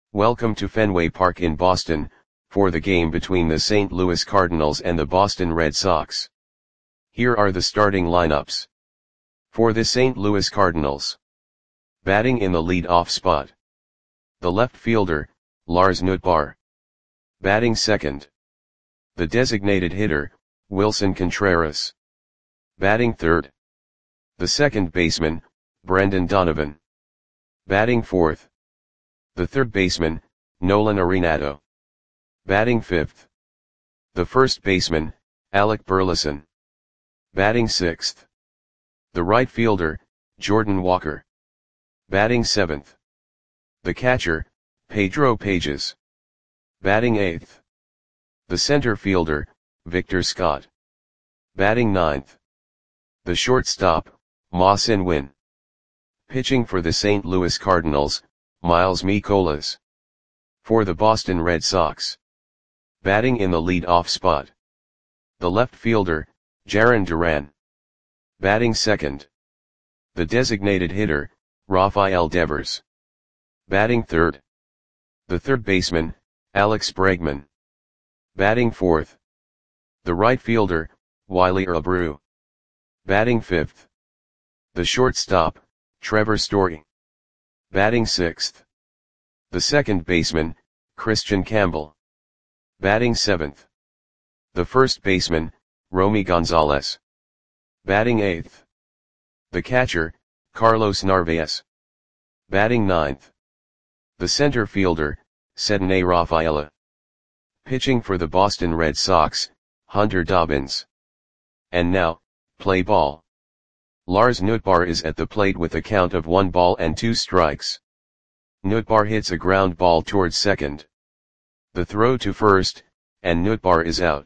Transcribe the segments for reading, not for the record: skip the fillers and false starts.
Welcome to Fenway Park in Boston, for the game between the St. Louis Cardinals and the Boston Red Sox. Here are the starting lineups. For the St. Louis Cardinals. Batting in the lead-off spot. The left fielder, Lars Nootbaar. Batting second. The designated hitter, Willson Contreras. Batting third. The second baseman, Brendan Donovan. Batting fourth. The third baseman, Nolan Arenado. Batting fifth. The first baseman, Alec Burleson. Batting sixth. The right fielder, Jordan Walker. Batting seventh. The catcher, Pedro Pages. Batting eighth. The center fielder, Victor Scott. Batting ninth. The shortstop, Ma-Sin Win. Pitching for the St. Louis Cardinals, Miles Mikolas. For the Boston Red Sox. Batting in the lead-off spot. The left fielder, Jarren Duran. Batting second. The designated hitter, Rafael Devers. Batting third. The third baseman, Alex Bregman. Batting fourth. The right fielder, Wiley Abreu. Batting fifth. The shortstop, Trevor Story. Batting sixth. The second baseman, Christian Campbell. Batting seventh. The first baseman, Romy Gonzalez. Batting eighth. The catcher, Carlos Narvaez. Batting ninth. The center fielder, Cedney Rafaela. Pitching for the Boston Red Sox, Hunter Dobbins. And now, play ball. Lars Nootbaar is at the plate with a count of 1 ball and 2 strikes. Nootbaar hits a ground ball towards second. The throw to first, and Nootbaar is out.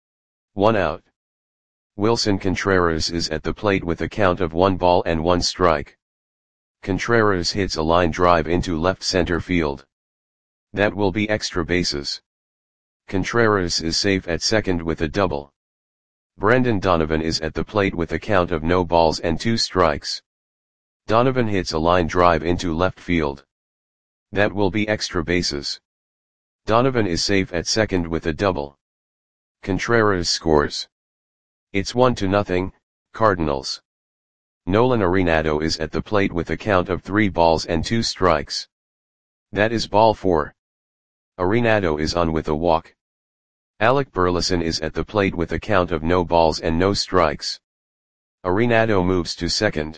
1 out. Willson Contreras is at the plate with a count of 1 ball and 1 strike. Contreras hits a line drive into left center field. That will be extra bases. Contreras is safe at second with a double. Brendan Donovan is at the plate with a count of no balls and 2 strikes. Donovan hits a line drive into left field. That will be extra bases. Donovan is safe at second with a double. Contreras scores. It's 1-0, Cardinals. Nolan Arenado is at the plate with a count of 3 balls and 2 strikes. That is ball 4. Arenado is on with a walk. Alec Burleson is at the plate with a count of no balls and no strikes. Arenado moves to second.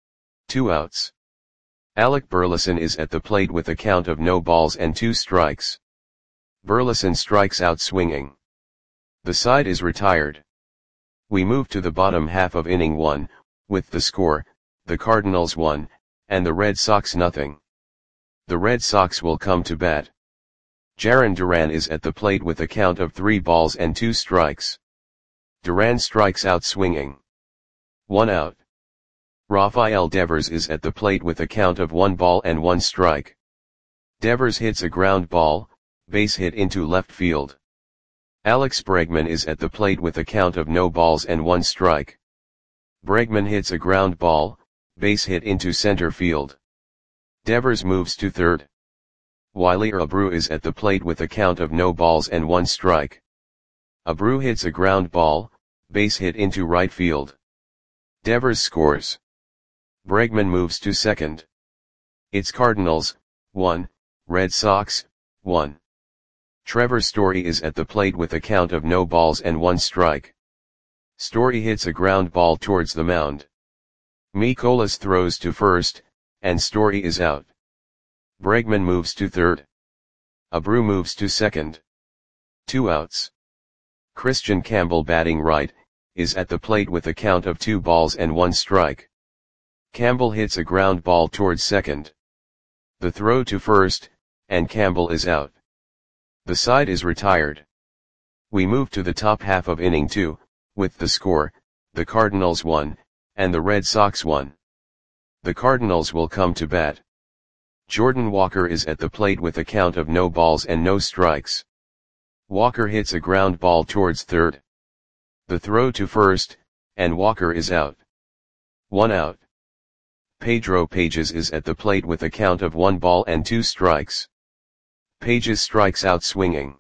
2 outs. Alec Burleson is at the plate with a count of no balls and 2 strikes. Burleson strikes out swinging. The side is retired. We move to the bottom half of inning 1, with the score, the Cardinals 1, and the Red Sox 0. The Red Sox will come to bat. Jarren Duran is at the plate with a count of 3 balls and 2 strikes. Duran strikes out swinging. 1 out. Rafael Devers is at the plate with a count of 1 ball and 1 strike. Devers hits a ground ball, base hit into left field. Alex Bregman is at the plate with a count of no balls and 1 strike. Bregman hits a ground ball, base hit into center field. Devers moves to third. Wiley Abreu is at the plate with a count of no balls and 1 strike. Abreu hits a ground ball, base hit into right field. Devers scores. Bregman moves to second. It's Cardinals, 1, Red Sox, 1. Trevor Story is at the plate with a count of no balls and 1 strike. Story hits a ground ball towards the mound. Mikolas throws to first, and Story is out. Bregman moves to third. Abreu moves to second. 2 outs. Christian Campbell batting right, is at the plate with a count of 2 balls and 1 strike. Campbell hits a ground ball towards second. The throw to first, and Campbell is out. The side is retired. We move to the top half of inning 2, with the score, the Cardinals 1, and the Red Sox 1. The Cardinals will come to bat. Jordan Walker is at the plate with a count of no balls and no strikes. Walker hits a ground ball towards third. The throw to first, and Walker is out. 1 out. Pedro Pages is at the plate with a count of 1 ball and 2 strikes. Pages strikes out swinging.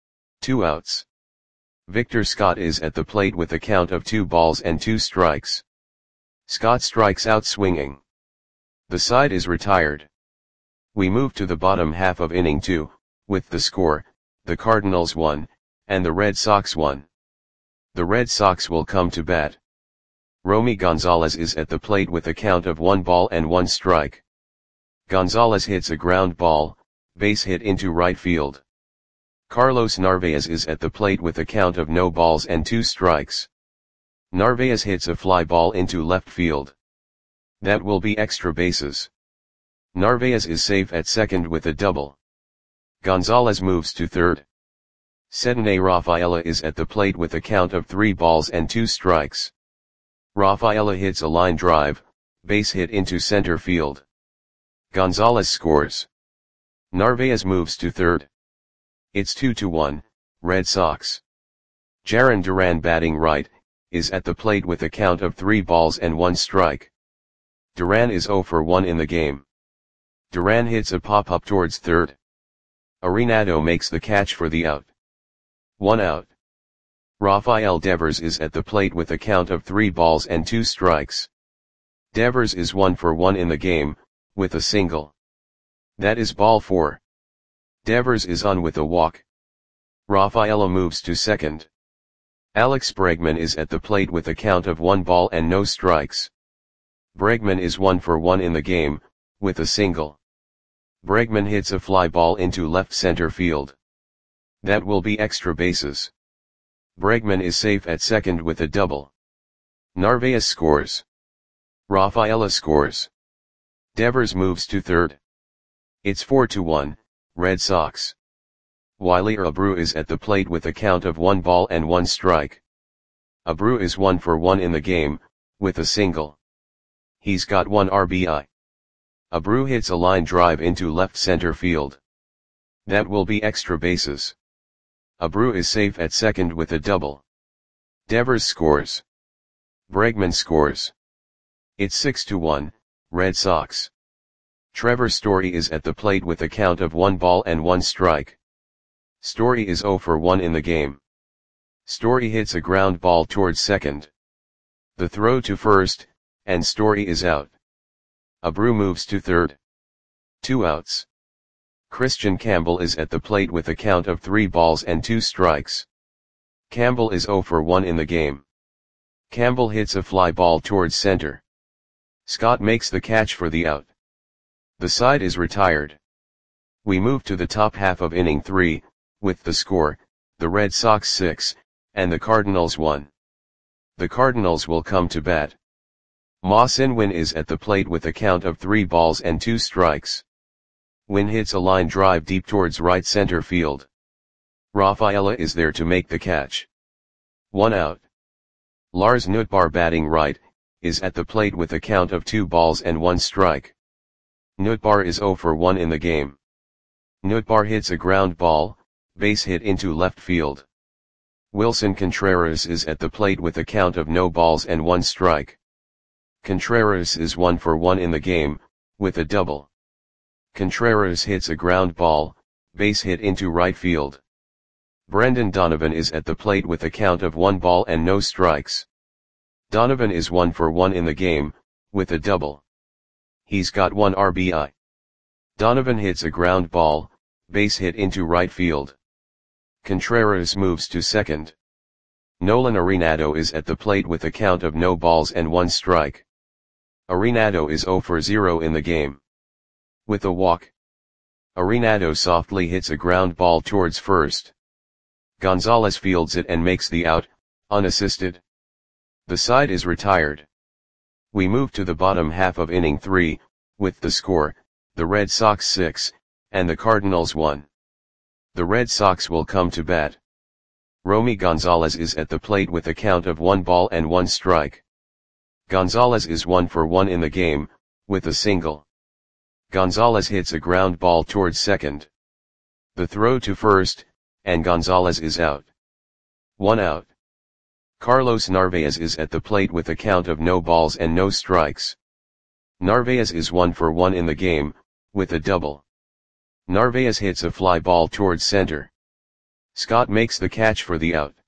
2 outs. Victor Scott is at the plate with a count of 2 balls and 2 strikes. Scott strikes out swinging. The side is retired. We move to the bottom half of inning 2, with the score, the Cardinals 1, and the Red Sox 1. The Red Sox will come to bat. Romy Gonzalez is at the plate with a count of 1 ball and 1 strike. Gonzalez hits a ground ball, base hit into right field. Carlos Narvaez is at the plate with a count of no balls and 2 strikes. Narvaez hits a fly ball into left field. That will be extra bases. Narvaez is safe at second with a double. Gonzalez moves to third. Cedney Rafaela is at the plate with a count of 3 balls and 2 strikes. Rafaela hits a line drive, base hit into center field. Gonzalez scores. Narvaez moves to third. It's 2-1, Red Sox. Jarren Duran batting right, is at the plate with a count of 3 balls and 1 strike. Duran is 0 for 1 in the game. Duran hits a pop-up towards third. Arenado makes the catch for the out. 1 out. Rafael Devers is at the plate with a count of 3 balls and 2 strikes. Devers is 1 for 1 in the game, with a single. That is ball 4. Devers is on with a walk. Rafaela moves to second. Alex Bregman is at the plate with a count of 1 ball and no strikes. Bregman is 1 for 1 in the game, with a single. Bregman hits a fly ball into left center field. That will be extra bases. Bregman is safe at second with a double. Narvaez scores. Rafaela scores. Devers moves to third. It's 4-1, Red Sox. Wilyer Abreu is at the plate with a count of 1 ball and 1 strike. Abreu is 1 for 1 in the game, with a single. He's got 1 RBI. Abreu hits a line drive into left center field. That will be extra bases. Abreu is safe at second with a double. Devers scores. Bregman scores. It's 6-1, Red Sox. Trevor Story is at the plate with a count of 1 ball and 1 strike. Story is 0 for 1 in the game. Story hits a ground ball towards second. The throw to first, and Story is out. Abreu moves to third. 2 outs. Christian Campbell is at the plate with a count of 3 balls and 2 strikes. Campbell is 0 for 1 in the game. Campbell hits a fly ball towards center. Scott makes the catch for the out. The side is retired. We move to the top half of inning 3, with the score, the Red Sox 6, and the Cardinals 1. The Cardinals will come to bat. Ma-Sin Win is at the plate with a count of 3 balls and 2 strikes. Win hits a line drive deep towards right center field. Rafaela is there to make the catch. 1 out. Lars Nootbaar batting right, is at the plate with a count of 2 balls and 1 strike. Nootbaar is 0 for 1 in the game. Nootbaar hits a ground ball, base hit into left field. Wilson Contreras is at the plate with a count of no balls and 1 strike. Contreras is 1 for 1 in the game, with a double. Contreras hits a ground ball, base hit into right field. Brendan Donovan is at the plate with a count of 1 ball and no strikes. Donovan is 1 for 1 in the game, with a double. He's got 1 RBI. Donovan hits a ground ball, base hit into right field. Contreras moves to second. Nolan Arenado is at the plate with a count of no balls and 1 strike. Arenado is 0 for 0 in the game. With a walk. Arenado softly hits a ground ball towards first. Gonzalez fields it and makes the out, unassisted. The side is retired. We move to the bottom half of inning 3, with the score, the Red Sox 6, and the Cardinals 1. The Red Sox will come to bat. Romy Gonzalez is at the plate with a count of 1 ball and 1 strike. Gonzalez is 1 for 1 in the game, with a single. Gonzalez hits a ground ball towards second. The throw to first, and Gonzalez is out. 1 out. Carlos Narvaez is at the plate with a count of no balls and no strikes. Narvaez is 1 for 1 in the game, with a double. Narvaez hits a fly ball towards center. Scott makes the catch for the out.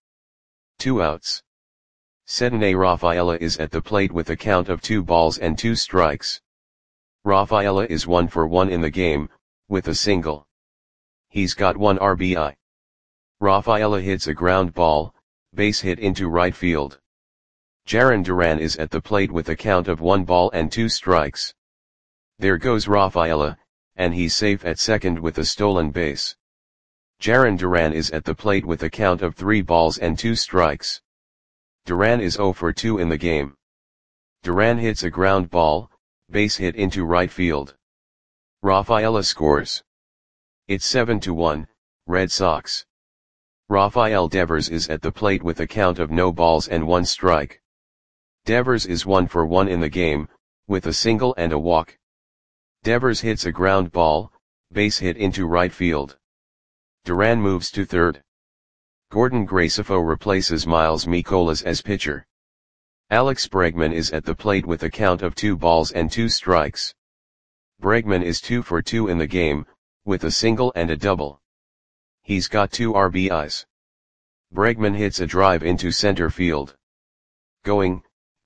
2 outs. Cedinay Rafaela is at the plate with a count of 2 balls and 2 strikes. Rafaela is 1 for 1 in the game, with a single. He's got 1 RBI. Rafaela hits a ground ball, base hit into right field. Jarren Duran is at the plate with a count of 1 ball and 2 strikes. There goes Rafaela, and he's safe at second with a stolen base. Jarren Duran is at the plate with a count of 3 balls and 2 strikes. Duran is 0 for 2 in the game. Duran hits a ground ball, base hit into right field. Rafaela scores. It's 7-1, Red Sox. Rafael Devers is at the plate with a count of no balls and 1 strike. Devers is 1 for 1 in the game, with a single and a walk. Devers hits a ground ball, base hit into right field. Duran moves to third. Gordon Graceffo replaces Miles Mikolas as pitcher. Alex Bregman is at the plate with a count of 2 balls and 2 strikes. Bregman is 2 for 2 in the game, with a single and a double. He's got 2 RBIs. Bregman hits a drive into center field. Going,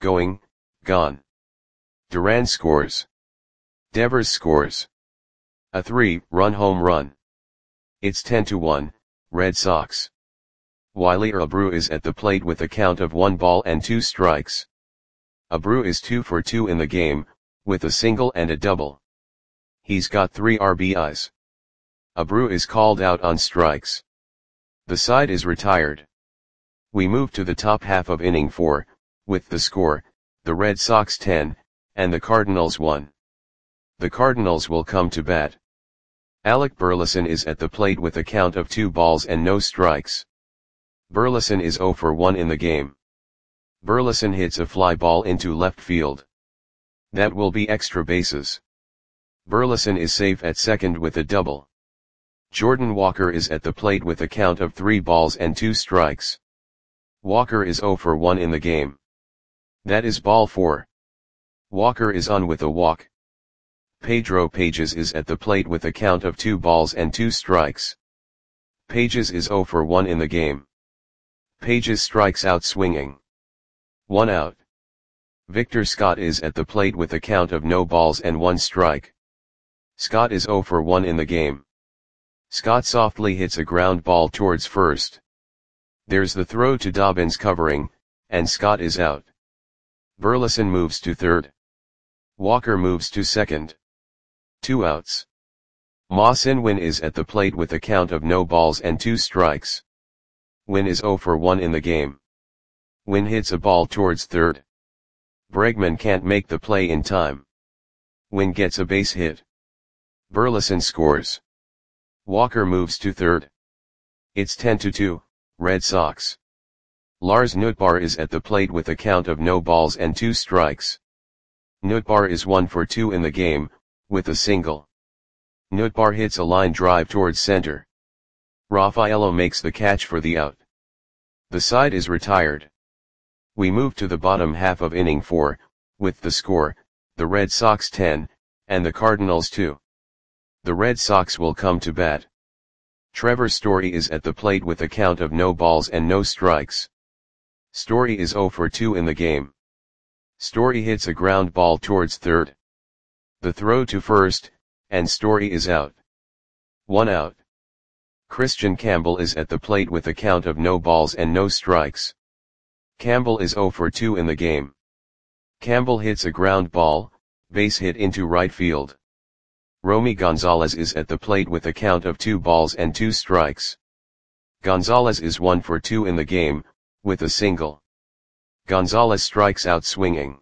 gone. Duran scores. Devers scores. A 3-run home run. It's 10-1, Red Sox. Wiley Abreu is at the plate with a count of 1 ball and 2 strikes. Abreu is 2 for 2 in the game, with a single and a double. He's got 3 RBIs. Abreu is called out on strikes. The side is retired. We move to the top half of inning 4, with the score, the Red Sox 10, and the Cardinals 1. The Cardinals will come to bat. Alec Burleson is at the plate with a count of 2 balls and no strikes. Burleson is 0 for 1 in the game. Burleson hits a fly ball into left field. That will be extra bases. Burleson is safe at second with a double. Jordan Walker is at the plate with a count of 3 balls and 2 strikes. Walker is 0 for 1 in the game. That is ball 4. Walker is on with a walk. Pedro Pages is at the plate with a count of 2 balls and 2 strikes. Pages is 0 for 1 in the game. Pages strikes out swinging. 1 out. Victor Scott is at the plate with a count of no balls and 1 strike. Scott is 0 for 1 in the game. Scott softly hits a ground ball towards first. There's the throw to Dobbins covering, and Scott is out. Burleson moves to third. Walker moves to second. 2 outs. Ma Sin-Win is at the plate with a count of no balls and 2 strikes. Win is 0 for 1 in the game. Win hits a ball towards third. Bregman can't make the play in time. Win gets a base hit. Burleson scores. Walker moves to third. It's 10-2, Red Sox. Lars Nootbaar is at the plate with a count of no balls and 2 strikes. Nootbaar is 1 for 2 in the game, with a single. Nootbaar hits a line drive towards center. Rafaela makes the catch for the out. The side is retired. We move to the bottom half of inning 4, with the score, the Red Sox 10, and the Cardinals 2. The Red Sox will come to bat. Trevor Story is at the plate with a count of no balls and no strikes. Story is 0 for 2 in the game. Story hits a ground ball towards third. The throw to first, and Story is out. 1 out. Christian Campbell is at the plate with a count of no balls and no strikes. Campbell is 0 for 2 in the game. Campbell hits a ground ball, base hit into right field. Romy Gonzalez is at the plate with a count of 2 balls and 2 strikes. Gonzalez is 1 for 2 in the game, with a single. Gonzalez strikes out swinging.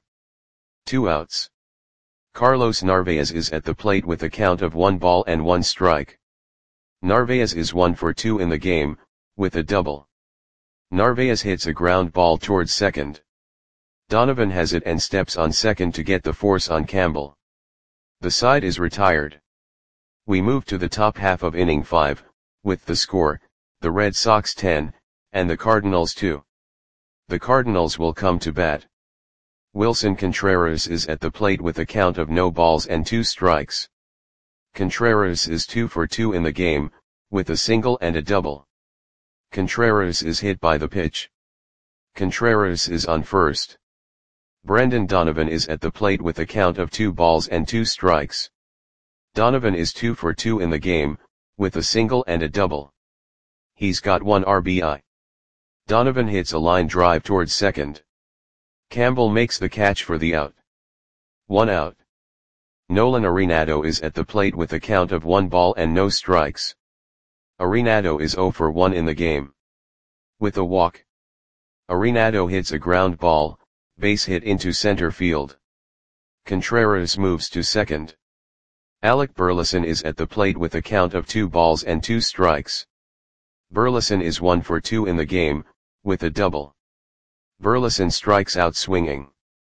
2 outs. Carlos Narvaez is at the plate with a count of 1 ball and 1 strike. Narvaez is 1 for 2 in the game, with a double. Narvaez hits a ground ball towards second. Donovan has it and steps on second to get the force on Campbell. The side is retired. We move to the top half of inning 5, with the score, the Red Sox 10, and the Cardinals 2. The Cardinals will come to bat. Wilson Contreras is at the plate with a count of no balls and 2 strikes. Contreras is 2 for 2 in the game, with a single and a double. Contreras is hit by the pitch. Contreras is on first. Brendan Donovan is at the plate with a count of 2 balls and 2 strikes. Donovan is 2 for 2 in the game, with a single and a double. He's got 1 RBI. Donovan hits a line drive towards second. Campbell makes the catch for the out. 1 out. Nolan Arenado is at the plate with a count of 1 ball and no strikes. Arenado is 0 for 1 in the game. With a walk. Arenado hits a ground ball, base hit into center field. Contreras moves to second. Alec Burleson is at the plate with a count of 2 balls and 2 strikes. Burleson is 1 for 2 in the game, with a double. Burleson strikes out swinging.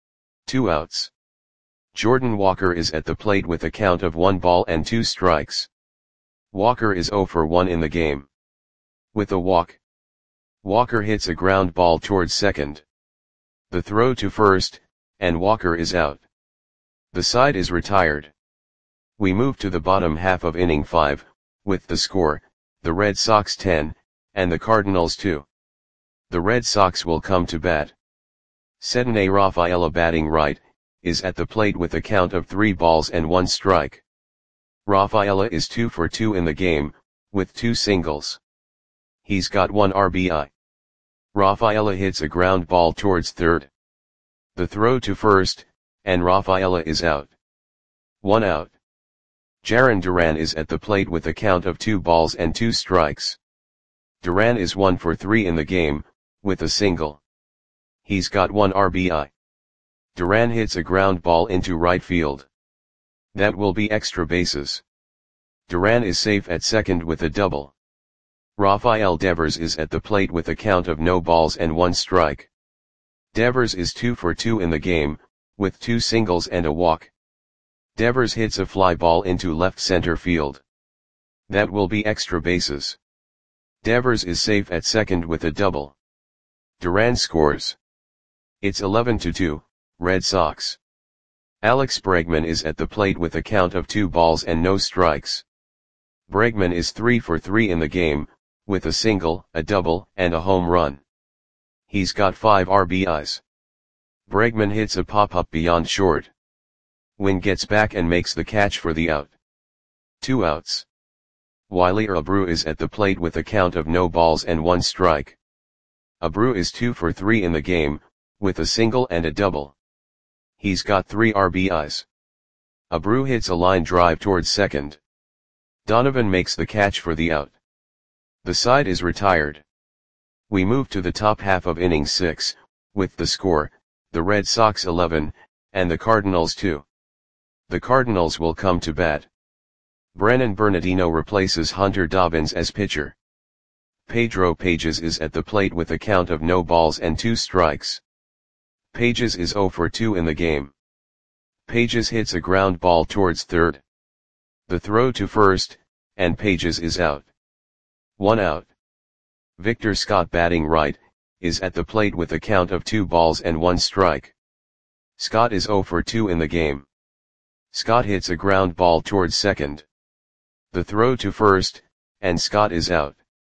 2 outs. Jordan Walker is at the plate with a count of 1 ball and 2 strikes. Walker is 0 for 1 in the game. With a walk. Walker hits a ground ball towards second. The throw to first, and Walker is out. The side is retired. We move to the bottom half of inning 5, with the score, the Red Sox 10, and the Cardinals 2. The Red Sox will come to bat. Ceddanne Rafaela, batting right, is at the plate with a count of 3 balls and 1 strike. Rafaela is 2 for 2 in the game, with 2 singles. He's got 1 RBI. Rafaela hits a ground ball towards third. The throw to first, and Rafaela is out. 1 out. Jarren Duran is at the plate with a count of 2 balls and 2 strikes. Duran is 1 for 3 in the game, with a single. He's got 1 RBI. Duran hits a ground ball into right field. That will be extra bases. Duran is safe at second with a double. Rafael Devers is at the plate with a count of no balls and 1 strike. Devers is 2 for 2 in the game, with 2 singles and a walk. Devers hits a fly ball into left center field. That will be extra bases. Devers is safe at second with a double. Duran scores. It's 11-2, Red Sox. Alex Bregman is at the plate with a count of 2 balls and no strikes. Bregman is 3 for 3 in the game, with a single, a double, and a home run. He's got 5 RBIs. Bregman hits a pop-up beyond short. Wynn gets back and makes the catch for the out. 2 outs. Wiley Abreu is at the plate with a count of no balls and 1 strike. Abreu is 2 for 3 in the game, with a single and a double. He's got 3 RBIs. Abreu hits a line drive towards second. Donovan makes the catch for the out. The side is retired. We move to the top half of inning 6, with the score, the Red Sox 11, and the Cardinals 2. The Cardinals will come to bat. Brennan Bernardino replaces Hunter Dobbins as pitcher. Pedro Pages is at the plate with a count of no balls and 2 strikes. Pages is 0 for 2 in the game. Pages hits a ground ball towards third. The throw to first, and Pages is out. 1 out. Victor Scott, batting right, is at the plate with a count of 2 balls and 1 strike. Scott is 0 for 2 in the game. Scott hits a ground ball towards second. The throw to first, and Scott is out.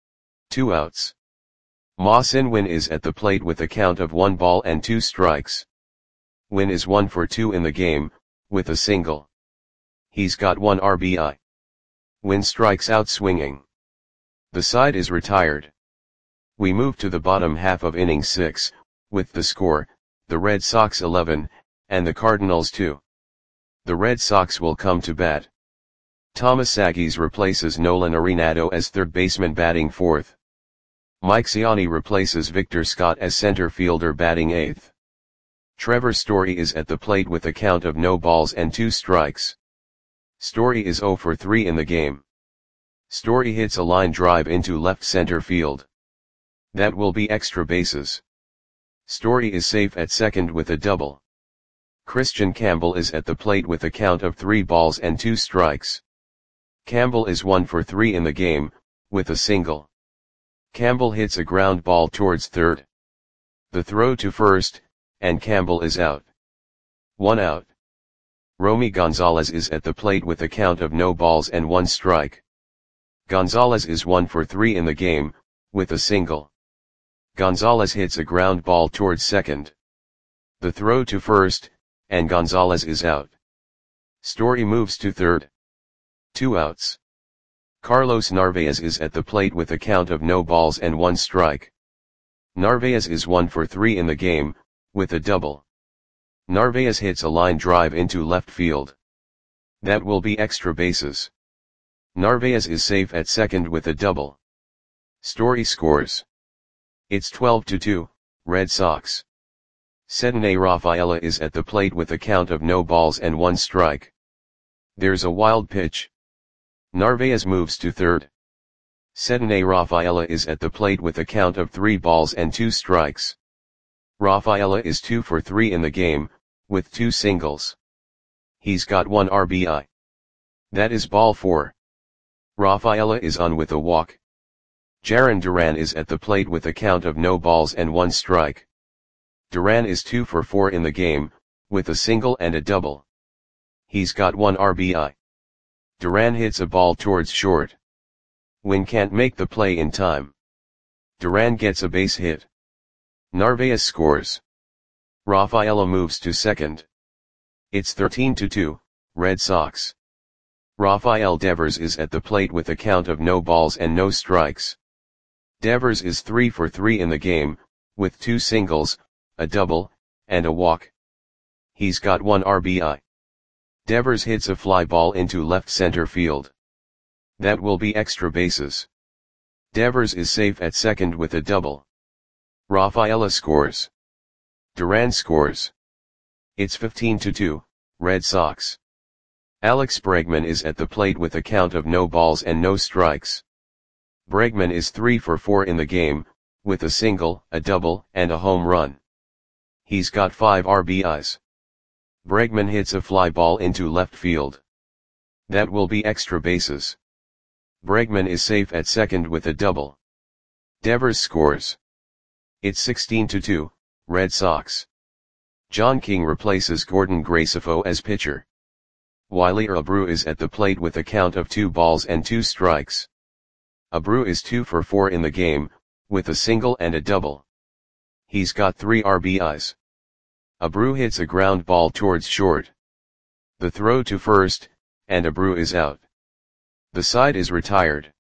2 outs. Ma-Sin Win is at the plate with a count of 1 ball and 2 strikes. Win is 1 for 2 in the game, with a single. He's got 1 RBI. Win strikes out swinging. The side is retired. We move to the bottom half of inning 6, with the score, the Red Sox 11, and the Cardinals 2. The Red Sox will come to bat. Thomas Saggis replaces Nolan Arenado as third baseman, batting fourth. Mike Ciani replaces Victor Scott as center fielder, batting eighth. Trevor Story is at the plate with a count of no balls and 2 strikes. Story is 0 for 3 in the game. Story hits a line drive into left center field. That will be extra bases. Story is safe at second with a double. Christian Campbell is at the plate with a count of 3 balls and 2 strikes. Campbell is 1 for 3 in the game, with a single. Campbell hits a ground ball towards third. The throw to first, and Campbell is out. 1 out. Romy Gonzalez is at the plate with a count of no balls and 1 strike. Gonzalez is 1 for 3 in the game, with a single. Gonzalez hits a ground ball towards second. The throw to first, and Gonzalez is out. Story moves to third. 2 outs. Carlos Narvaez is at the plate with a count of no balls and 1 strike. Narvaez is 1 for 3 in the game, with a double. Narvaez hits a line drive into left field. That will be extra bases. Narvaez is safe at second with a double. Story scores. It's 12-2, Red Sox. Cedney Rafaela is at the plate with a count of no balls and 1 strike. There's a wild pitch. Narvaez moves to third. Cedney Rafaela is at the plate with a count of 3 balls and 2 strikes. Rafaela is 2 for 3 in the game, with 2 singles. He's got 1 RBI. That is ball 4. Rafaela is on with a walk. Jarren Duran is at the plate with a count of no balls and 1 strike. Duran is 2 for 4 in the game, with a single and a double. He's got 1 RBI. Duran hits a ball towards short. Wynn can't make the play in time. Duran gets a base hit. Narvaez scores. Rafaela moves to second. It's 13-2, Red Sox. Rafael Devers is at the plate with a count of no balls and no strikes. Devers is 3 for 3 in the game, with 2 singles, a double, and a walk. He's got 1 RBI. Devers hits a fly ball into left center field. That will be extra bases. Devers is safe at second with a double. Rafaela scores. Duran scores. It's 15-2, Red Sox. Alex Bregman is at the plate with a count of no balls and no strikes. Bregman is 3 for 4 in the game, with a single, a double, and a home run. He's got 5 RBIs. Bregman hits a fly ball into left field. That will be extra bases. Bregman is safe at second with a double. Devers scores. It's 16-2, Red Sox. John King replaces Gordon Graceffo as pitcher. Wiley Abreu is at the plate with a count of 2 balls and 2 strikes. Abreu is 2 for 4 in the game, with a single and a double. He's got 3 RBIs. Abreu hits a ground ball towards short. The throw to first, and Abreu is out. The side is retired.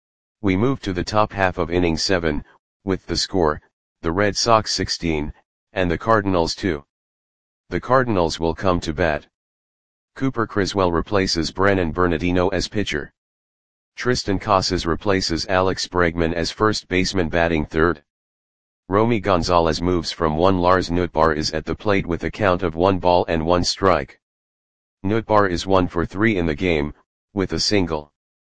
We move to the top half of inning 7, with the score, the Red Sox 16, and the Cardinals 2. The Cardinals will come to bat. Cooper Criswell replaces Brennan Bernardino as pitcher. Tristan Casas replaces Alex Bregman as first baseman batting third. Romy Gonzalez moves from 1. Lars Nootbaar is at the plate with a count of 1 ball and 1 strike. Nootbaar is 1 for 3 in the game, with a single.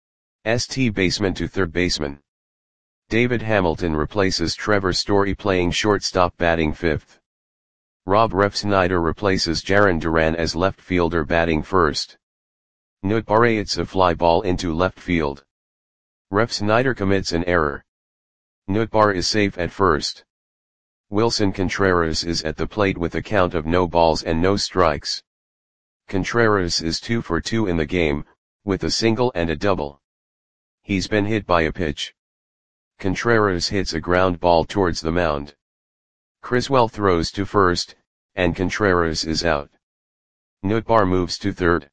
St. baseman to third baseman. David Hamilton replaces Trevor Story playing shortstop batting fifth. Rob Refsnyder replaces Jarren Duran as left fielder batting first. Nootbaar hits a fly ball into left field. Refsnyder commits an error. Nootbaar is safe at first. Wilson Contreras is at the plate with a count of no balls and no strikes. Contreras is 2 for 2 in the game, with a single and a double. He's been hit by a pitch. Contreras hits a ground ball towards the mound. Criswell throws to first, and Contreras is out. Nootbaar moves to third.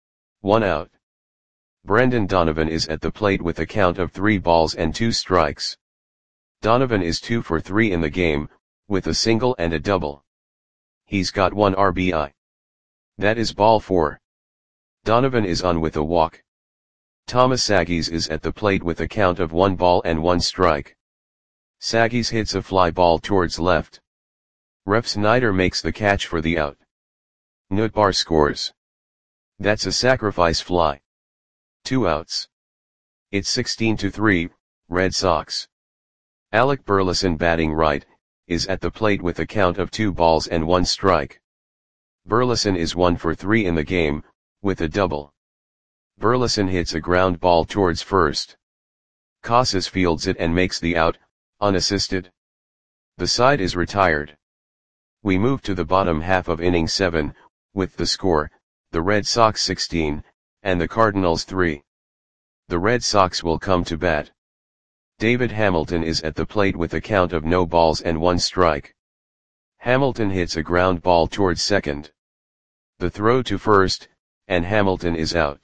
1 out. Brendan Donovan is at the plate with a count of 3 balls and 2 strikes. Donovan is 2 for 3 in the game, with a single and a double. He's got 1 RBI. That is ball 4. Donovan is on with a walk. Thomas Sagis is at the plate with a count of 1 ball and 1 strike. Sagis hits a fly ball towards left. Refsnyder makes the catch for the out. Nootbaar scores. That's a sacrifice fly. 2 outs. It's 16-3, Red Sox. Alec Burleson batting right, is at the plate with a count of 2 balls and 1 strike. Burleson is 1 for 3 in the game, with a double. Burleson hits a ground ball towards first. Casas fields it and makes the out, unassisted. The side is retired. We move to the bottom half of inning 7, with the score, the Red Sox 16, and the Cardinals 3. The Red Sox will come to bat. David Hamilton is at the plate with a count of no balls and 1 strike. Hamilton hits a ground ball towards second. The throw to first, and Hamilton is out.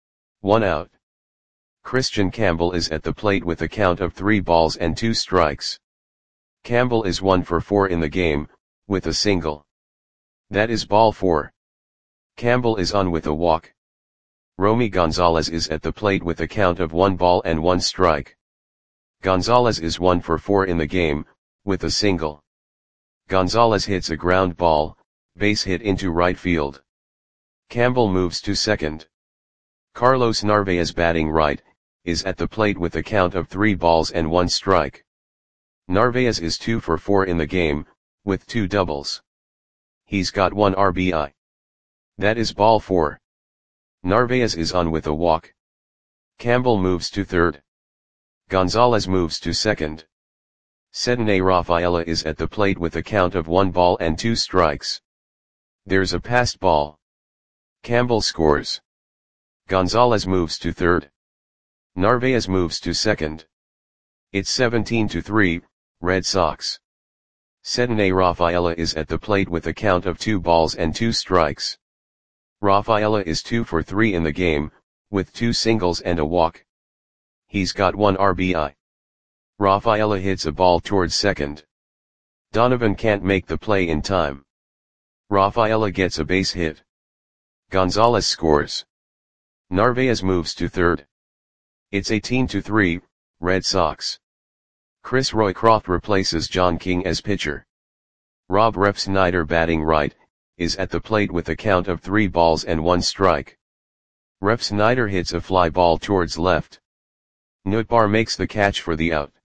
1 out. Christian Campbell is at the plate with a count of 3 balls and 2 strikes. Campbell is 1 for 4 in the game, with a single. That is ball 4. Campbell is on with a walk. Romy Gonzalez is at the plate with a count of 1 ball and 1 strike. Gonzalez is 1 for 4 in the game, with a single. Gonzalez hits a ground ball, base hit into right field. Campbell moves to second. Carlos Narvaez, batting right, is at the plate with a count of 3 balls and 1 strike. Narvaez is 2 for 4 in the game, with 2 doubles. He's got 1 RBI. That is ball 4. Narvaez is on with a walk. Campbell moves to third. Gonzalez moves to second. Cedinay Rafaela is at the plate with a count of 1 ball and 2 strikes. There's a passed ball. Campbell scores. Gonzalez moves to third. Narvaez moves to second. It's 17-3, Red Sox. Cedinay Rafaela is at the plate with a count of 2 balls and 2 strikes. Rafaela is 2 for 3 in the game, with 2 singles and a walk. He's got 1 RBI. Rafaela hits a ball towards second. Donovan can't make the play in time. Rafaela gets a base hit. Gonzalez scores. Narvaez moves to third. It's 18-3, Red Sox. Chris Roycroft replaces John King as pitcher. Rob Refsnyder, batting right, is at the plate with a count of 3 balls and 1 strike. Refsnyder hits a fly ball towards left. Nootbaar makes the catch for the out.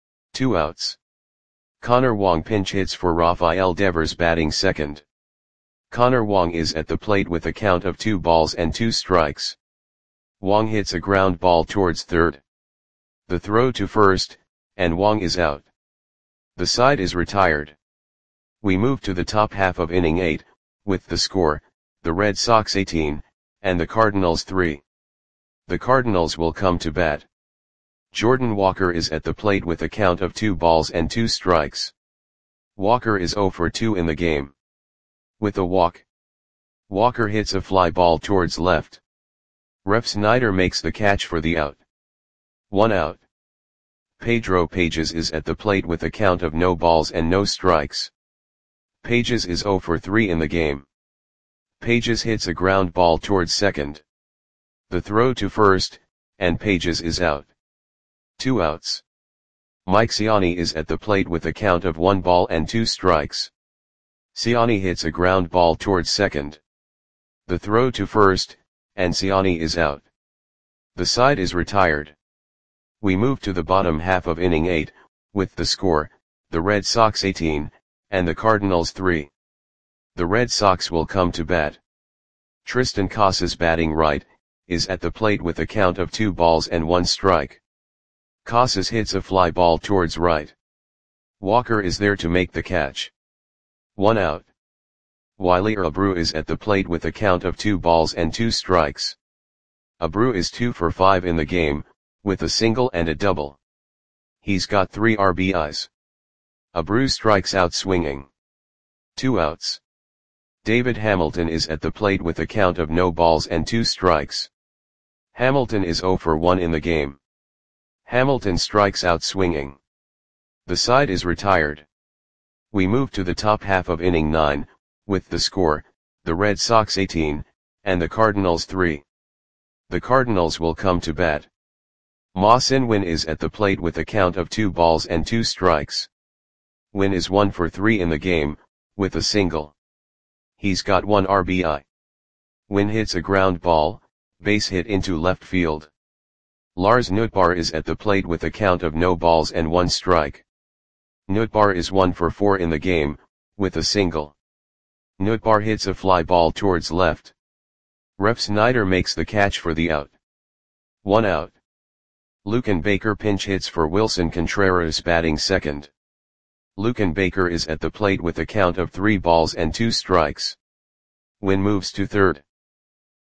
2 outs. Connor Wong pinch hits for Rafael Devers, batting second. Connor Wong is at the plate with a count of 2 balls and 2 strikes. Wong hits a ground ball towards third. The throw to first, and Wong is out. The side is retired. We move to the top half of inning 8, with the score, the Red Sox 18, and the Cardinals 3. The Cardinals will come to bat. Jordan Walker is at the plate with a count of 2 balls and 2 strikes. Walker is 0 for 2 in the game. With a walk. Walker hits a fly ball towards left. Refsnyder makes the catch for the out. 1 out. Pedro Pages is at the plate with a count of no balls and no strikes. Pages is 0 for 3 in the game. Pages hits a ground ball towards second. The throw to first, and Pages is out. 2 outs. Mike Ciani is at the plate with a count of 1 ball and 2 strikes. Ciani hits a ground ball towards second. The throw to first, and Ciani is out. The side is retired. We move to the bottom half of inning 8, with the score, the Red Sox 18, and the Cardinals 3. The Red Sox will come to bat. Tristan Casas, batting right, is at the plate with a count of 2 balls and 1 strike. Casas hits a fly ball towards right. Walker is there to make the catch. 1 out. Wiley Abreu is at the plate with a count of 2 balls and 2 strikes. Abreu is 2 for 5 in the game, with a single and a double. He's got 3 RBIs. Abreu strikes out swinging. 2 outs. David Hamilton is at the plate with a count of no balls and 2 strikes. Hamilton is 0 for 1 in the game. Hamilton strikes out swinging. The side is retired. We move to the top half of inning 9, with the score, the Red Sox 18, and the Cardinals 3. The Cardinals will come to bat. Ma Sin-win is at the plate with a count of 2 balls and 2 strikes. Win is 1 for 3 in the game, with a single. He's got 1 RBI. Win hits a ground ball, base hit into left field. Lars Nootbaar is at the plate with a count of no balls and 1 strike. Nootbaar is 1 for 4 in the game, with a single. Nootbaar hits a fly ball towards left. Refsnyder makes the catch for the out. 1 out. Lucan Baker pinch hits for Wilson Contreras, batting second. Lucan Baker is at the plate with a count of 3 balls and 2 strikes. Win moves to third.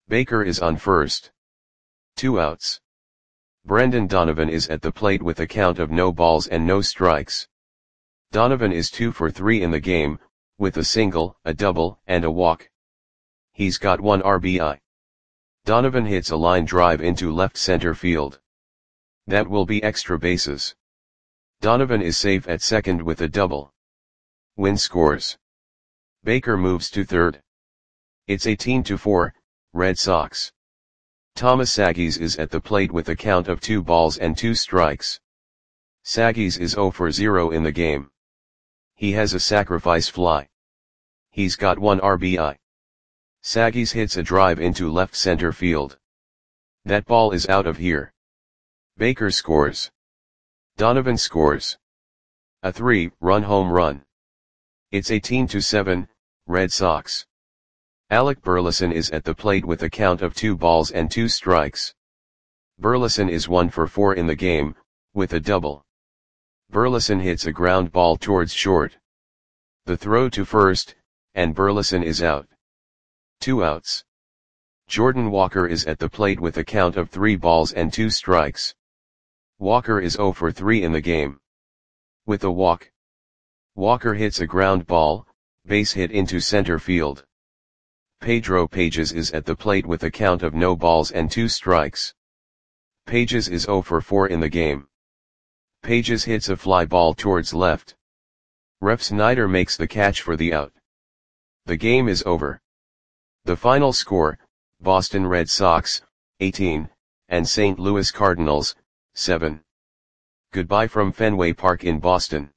Baker is on first. 2 outs. Brendan Donovan is at the plate with a count of no balls and no strikes. Donovan is 2 for 3 in the game, with a single, a double, and a walk. He's got 1 RBI. Donovan hits a line drive into left center field. That will be extra bases. Donovan is safe at second with a double. Win scores. Baker moves to third. It's 18-4, Red Sox. Thomas Saggys is at the plate with a count of 2 balls and 2 strikes. Saggys is 0 for 0 in the game. He has a sacrifice fly. He's got 1 RBI. Saggys hits a drive into left center field. That ball is out of here. Baker scores. Donovan scores. A 3-run home run. It's 18-7, Red Sox. Alec Burleson is at the plate with a count of 2 balls and 2 strikes. Burleson is 1 for 4 in the game, with a double. Burleson hits a ground ball towards short. The throw to first, and Burleson is out. 2 outs. Jordan Walker is at the plate with a count of 3 balls and 2 strikes. Walker is 0 for 3 in the game. With a walk. Walker hits a ground ball, base hit into center field. Pedro Pages is at the plate with a count of no balls and 2 strikes. Pages is 0 for 4 in the game. Pages hits a fly ball towards left. Ref Snyder makes the catch for the out. The game is over. The final score, Boston Red Sox, 18, and St. Louis Cardinals, 7. Goodbye from Fenway Park in Boston.